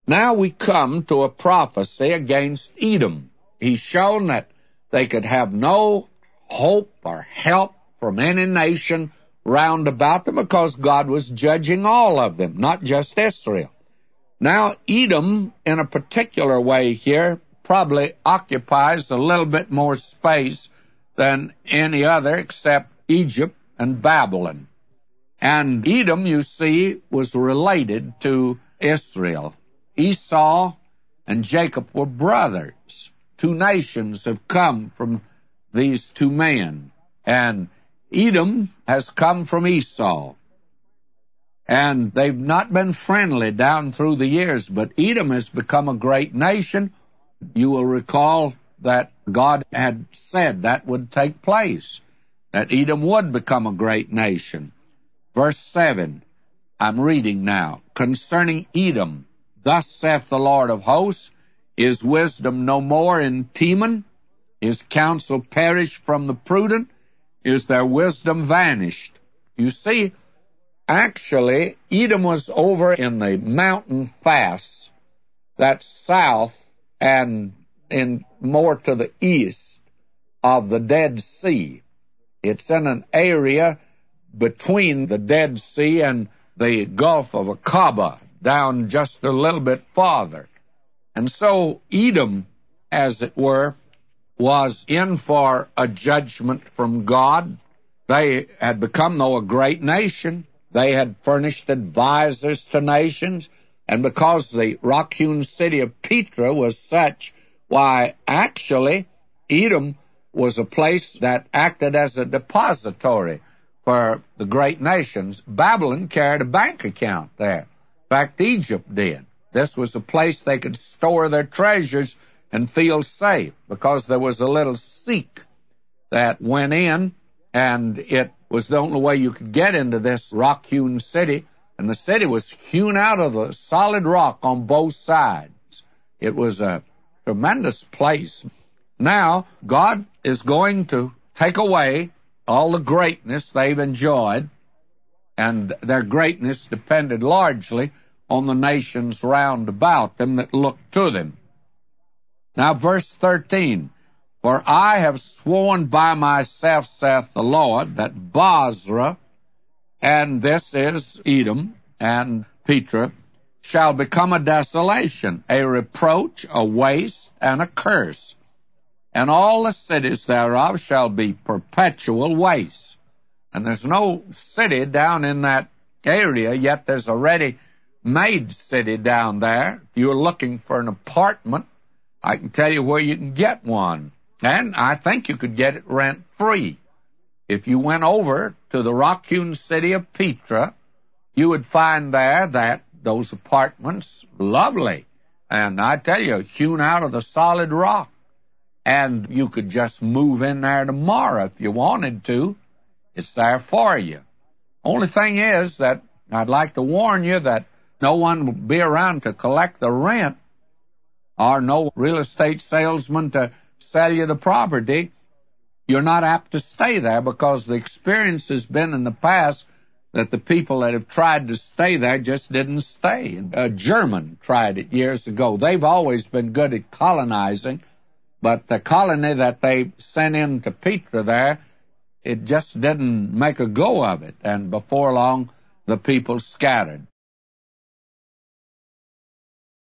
Now we come to a prophecy against Edom. He's shown that they could have no hope or help from any nation round about them because God was judging all of them, not just Israel. Now, Edom, in a particular way here, probably occupies a little bit more space than any other except Egypt and Babylon. And Edom, you see, was related to Israel. Esau and Jacob were brothers. Two nations have come from these two men. And Edom has come from Esau. And they've not been friendly down through the years, but Edom has become a great nation. You will recall that God had said that would take place, that Edom would become a great nation. Verse 7, I'm reading now. Concerning Edom, thus saith the Lord of hosts, is wisdom no more in Teman? Is counsel perished from the prudent? Is their wisdom vanished? You see, actually, Edom was over in the mountain pass that's south and in more to the east of the Dead Sea. It's in an area between the Dead Sea and the Gulf of Aqaba, down just a little bit farther. And so Edom, as it were, was in for a judgment from God. They had become, though, a great nation. They had furnished advisors to nations, and because the rock-hewn city of Petra was such, why, actually, Edom was a place that acted as a depository for the great nations. Babylon carried a bank account there. In fact, Egypt did. This was a place they could store their treasures and feel safe, because there was a little seek that went in, and it was the only way you could get into this rock-hewn city, and the city was hewn out of the solid rock on both sides. It was a tremendous place. Now, God is going to take away all the greatness they've enjoyed, and their greatness depended largely on the nations round about them that looked to them. Now, verse 13, for I have sworn by myself, saith the Lord, that Bozrah, and this is Edom and Petra, shall become a desolation, a reproach, a waste, and a curse. And all the cities thereof shall be perpetual waste. And there's no city down in that area, yet there's a ready-made city down there. If you're looking for an apartment, I can tell you where you can get one. And I think you could get it rent-free. If you went over to the rock-hewn city of Petra, you would find there that those apartments, lovely. And I tell you, hewn out of the solid rock. And you could just move in there tomorrow if you wanted to. It's there for you. Only thing is that I'd like to warn you that no one will be around to collect the rent, or no real estate salesman to sell you the property. You're not apt to stay there, because the experience has been in the past that the people that have tried to stay there just didn't stay. A German tried it years ago. They've always been good at colonizing, but the colony that they sent into Petra there, it just didn't make a go of it, and before long the people scattered.